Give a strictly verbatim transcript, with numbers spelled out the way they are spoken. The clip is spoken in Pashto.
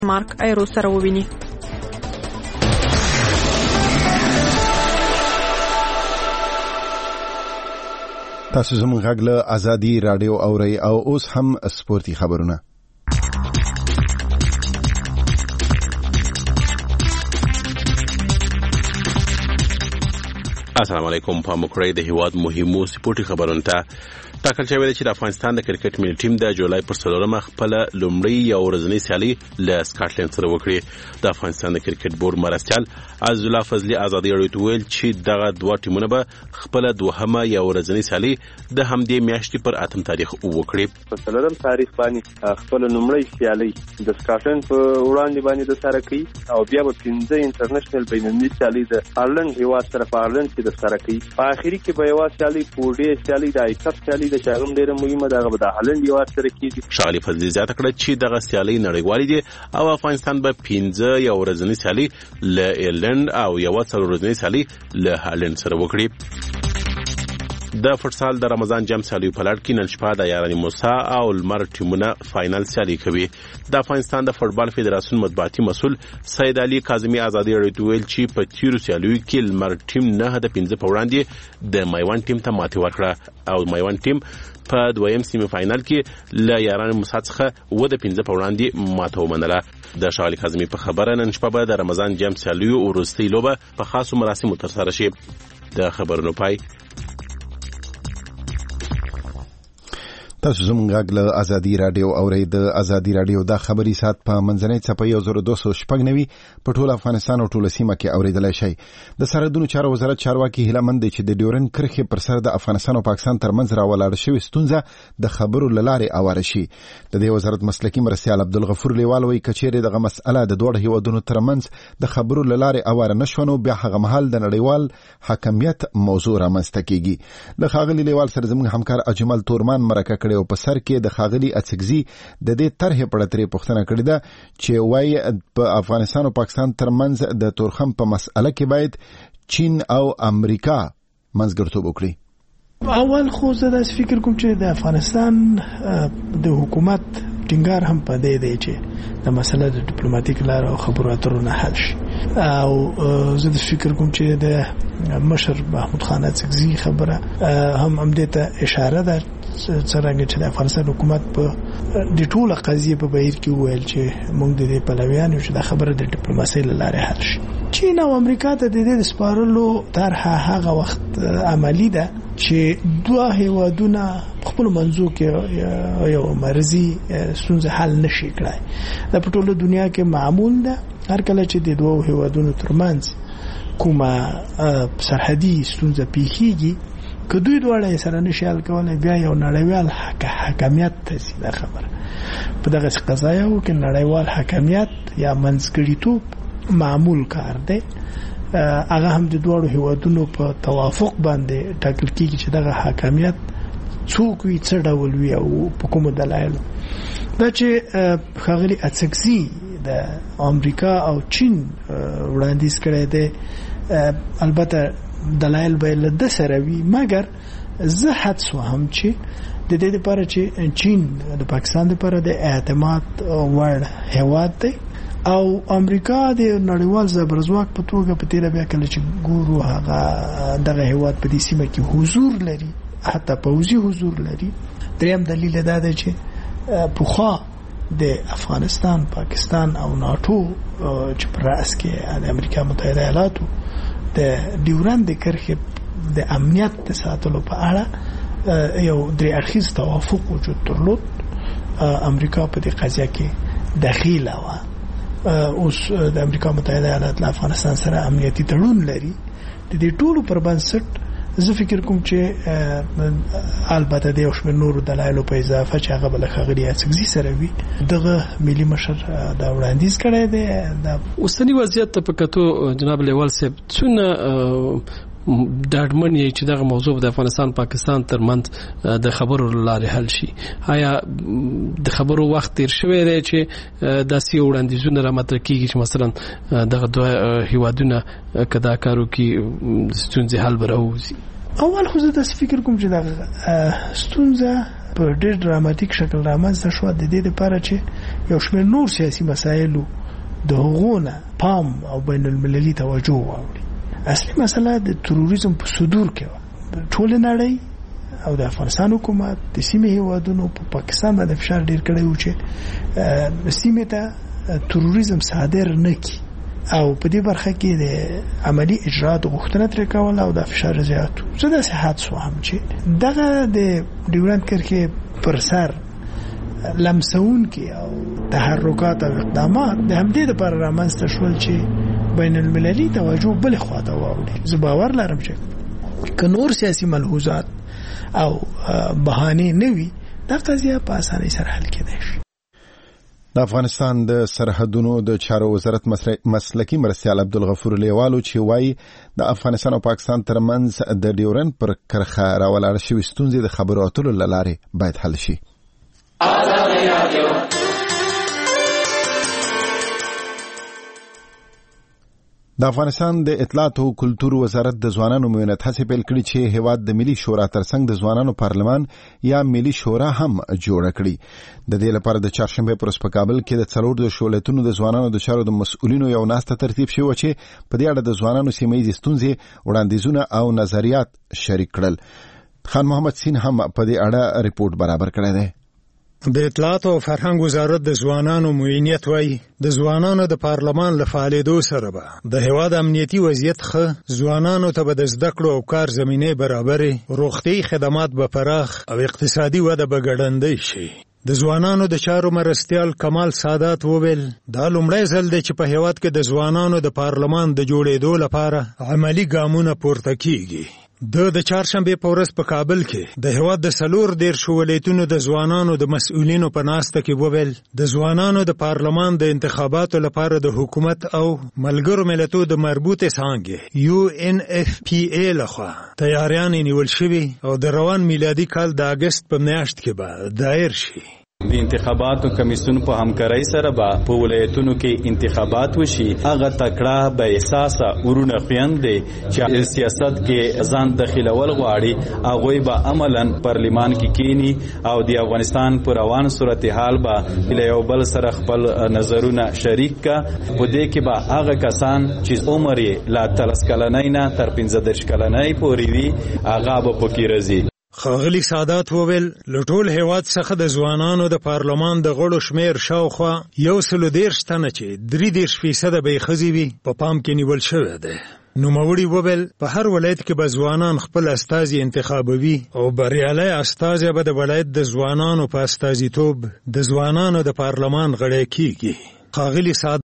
مارک ایرو سره وویني. تاسو زموږ غږ له ازادي رادیو اورئ او اوس هم سپورتي خبرونه. السلام علیکم. په مکرې د هیواد مهمو سپورتي خبرونو ته ټاکل شوی دی چې د افغانستان د کرکټ ملي ټیم د جولای پر څلورمه خپل لومړی یو ورځنی سیالي له سکاټلند سره وکړي. د افغانستان د کرکټ بورډ مرستیال عزالله فضلي ازادي راډیو ویل چې دغه دوه ټیمونه به خپل دوهمه یو ورځنی سیالي د همدې میاشتې پر اتم تاریخ وکړي. په څلورم تاریخ باندې خپل لومړی سیالي د سکاټلند په وړاندې باندې د سره کوي او بیا به پنځه انټرنیشنل بینالمللي سیالي د آیرلند هیواد سره په آیرلند کې د سره کوي. په اخري کې به یو سیالي پوډي سیالي د ایکاپ سیالي د شاګم ډیره مهمه ده غو د هالند یو سره کیږي. شغالي فضلي زیاته کړه چې دغه سیالي نړیوالې دي او افغانستان به پنځه یو ورځنی سیالي له ایرلند او یو څلور ورځنی سیالي له هالند سره وکړي. د فوتسال د رمضان جام سیالي په لړ کې نن شپه د یارانی موسی او لمر ټیمونه فائنل سیالي کوي. د افغانستان د فوتبال فدراسیون مطبوعاتي مسؤل سید علي کاظمي ازادي راډیو ویل چې په تیرو سیالیو کې لمر ټیم نه د پنځه په وړاندې د میوان ټیم ته ماتې ورکړه او میوان ټیم په دویم سیمی فائنل کې له یارانی موسی څخه و د پنځه په وړاندې ماته ومنله. د شغالي کاظمي په خبره نن شپه به د رمضان جام سیالیو وروستۍ لوبه په خاصو مراسمو ترسره شي. د خبرونو پای. تاسو زموږ غږ له ازادي رادیو اورئ. د ازادي رادیو د خبري سات په منځنۍ څپه یو زر دوه سوه شپږ نوي په ټول افغانستان او ټول سیمه کې اوریدلای شي. د سرحدونو چارو وزارت چارواکي هیلمند چې د ډیورن کرښې پر سر د افغانستان او پاکستان ترمنځ راولاړ شوی ستونزه د خبرو لاره اواره شي. د دې وزارت مسلکي مرستیال عبدالغفور لیوال وایي کچېرې دغه مسأله د دوه هیوادونو ترمنځ د خبرو لاره اواره نشونه بیا هغه مهال د نړیوال حاکمیت موضوع رامنځته کیږي. د خاغلی لیوال سره زموږ همکار اجمل تورمان مرکه او په سر کې د خاغلی اڅکزي د دې طرح په اړه پوښتنه کړې ده چې وايي په افغانستان او پاکستان ترمنځ د تورخم په مسأله کې باید چین او امریکا منځګړیتوب وکړي. اول خو زه داسې فکر کوم چې د افغانستان د حکومت ټینګار هم په دې دی چې د مسله د ډیپلوماټیک لار او خبرو اترو نه حل شي او زه د فکر کوم چې د مشر محمود خان اڅکزي خبره هم هم دې ته اشاره ده څرنګه چې د افغانستان حکومت په د ټوله قضیه په بهیر کې وویل چې موږ د دې پلویان یو چې د خبره د ډیپلوماسۍ له لارې حل شي. چین او امریکا ته د دې سپارلو طرحه هغه وخت عملی ده چې دوه هیوادونه خپل منځو کې یو مرزي ستونزه حل نشي کړای. د ټوله دنیا کې معمول ده هر کله چې د دوه هیوادونو ترمنځ کومه سرحدي ستونزه پیښیږي که دوی دواړه سره نشي حل کولای بیا یو نړیوال حاکمیت ته سیده خبره په دغه قضایو کې نړیوال حاکمیت یا منځګړیتوب معمول کار دی. هغه هم د دوه هیوادونو په توافق باندې ټاکل کیږي چې دغه حاکمیت څوک وي څه ډول وي او په کوم دلایل. دا چې خاغلی اڅکزي د امریکا او چین وړاندیز کړی دی البته دلایل به له د سره وي مګر زه حدس وهم چې د دې لپاره چې چین د پاکستان لپاره د اعتماد وړ هیواد دی او امریکا د نړیوال زبرځواک په توګه په تیر بیا کله چې ګورو هغه دغه هیواد په دې سیمه کې حضور لري حتی پوځي حضور لري. دریم دلیل دا دی چې پوخا د افغانستان پاکستان او ناتو چې پر راس کې د امریکا متحده ایالاتو د ډیورن د کرښې د امنیت د ساتلو په اړه یو درې اړخیز توافق وجود درلود. امریکا په دې قضیه کې دخیله وه. اوس د امریکا متحده ایالات له افغانستان سره امنیتي تړون لري. د دې ټولو پر بنسټ زه فکر کوم چې البته د یو شمېر نورو دلایلو په اضافه چې هغه بل خاغلی اڅکزي سره وي دغه ملي مشر دا وړاندیز کړی دی. د اوسنی وضعیت په کتو جناب لیوال صاحب څونه ډاډمن یې چې دغه موضوع د افغانستان پاکستان ترمنځ د خبرو لارې حل شي؟ آیا د خبرو وخت تیر شوی دی چې داسې وړاندیزونه را مطرح کیږي چې مثلا دغه دوه هیوادونه که دا کار وکړي ستونزې حل به راوځي؟ اول خو زه داسې فکر کوم چې دا ستونزه په ډېر ډراماتیک شکل رامنځته شوه د دې لپاره چې یو شمېر نور سیاسي مسایلو د هغو نه پام او بین المللي توجه واوړي. اصلي مسله د تروریزم په صدور کې وه. ټولې نړۍ او د افغانستان حکومت د سیمې هیوادونو په پاکستان باندې فشار ډېر کړی و چې سیمې ته تروریزم صادر نه کړي او په دې برخه کې د عملی اجرات غوښتنه ترې کوله او د فشار زیات و. زه داسې حدس وهم چې دغه د ډیورنډ کرښې پر سر لمسونکي او تحرکات او اقدامات د همدې لپاره رامنځته شول چې بین المللي توجه بلې خواته واوړي. زه باور لرم چې که نور سیاسي ملحوظات او بهانې نه وي دا قضیه په اسانۍ سره حل کېدای شي. د افغانستان د سرحدونو د چارو وزارت مسلکی مرستیال عبدالغفور لیوالو چې وایي د افغانستان او پاکستان ترمنځ د ډیورنډ پر کرښه راولاړ شوې ستونزې د خبرو اترو له لارې باید حل شي. د افغانستان د اطلاعات او کلتور وزارت د ځوانانو معاونت هڅې پیل کړي چې هیواد د ملي شورا ترڅنګ د ځوانانو پارلمان یا ملي شورا هم جوړ کړي. د دې لپاره د چهارشنبه پر ورځ په کابل کې د څلور د شولتونو د ځوانانو د چارو د مسؤلینو یو ناسته ترتیب شوه چې په دې اړه د ځوانانو سیمه ییزې ستونزې وړاندیزونه او نظریات شریک کړل. خان محمد سین هم په دې اړه ریپورت برابر کړی دی. د اطلاعات او فرهنګ وزارت د ځوانانو معاونیت وایي د ځوانانو د پارلمان له فعالیدو سره به د هیواد امنیتي وضعیت ښه، ځوانانو ته به د زده کړو او کار زمینې برابرې، روغتیایي خدمات به پراخ او اقتصادي وده به ګړندۍ شي. د ځوانانو د چارو مرستیال کمال سادات وویل دا لومړی ځل دی چې په هیواد کې د ځوانانو د پارلمان د جوړېدو لپاره عملي ګامونه پورته کیږي. د د چهارشنبه په ورځ په کابل کې د هیواد د څلور دېرش ولایتونو د ځوانانو د مسؤلینو په ناسته کې وویل د ځوانانو د پارلمان د انتخاباتو لپاره د حکومت او ملګرو ملتونو د مربوطې څانګې یو ان اف پی ای لخوا تیاریانې نیول شوي او د روان میلادي کال د اګست په میاشت کې به دایر شي. د انتخاباتو کمیسیون په همکارۍ سره به په ولایتونو کې انتخابات وشي. هغه تکړه به احساسه ورونه خویندې چې سیاست کې ځان دخیلول غواړي هغوی به عملاً پارلمان کې کینی او د افغانستان په روان صورتحال به له یو بل سره خپل نظرونه شریک کا. په دې کې به هغه کسان چې عمر یې له اتلس کلنۍ نه تر پنځه دېرش کلنۍ پورې وي هغه به پکې راځي. ښاغلي سادات وویل له ټول هیواد څخه د ځوانانو د پارلمان د غړو شمیر شاوخوا یو سلو دېرش تنه چې درې دېرش فیصده به یې ښځې وي په پام کې نیول شوی دی. نوموړي وویل په هر ولایت کې به ځوانان خپل استازي انتخابوي او بریالی استازی به د ولایت د ځوانانو په استازیتوب د ځوانانو د پارلمان غړی کیږي. ښاغلي سادات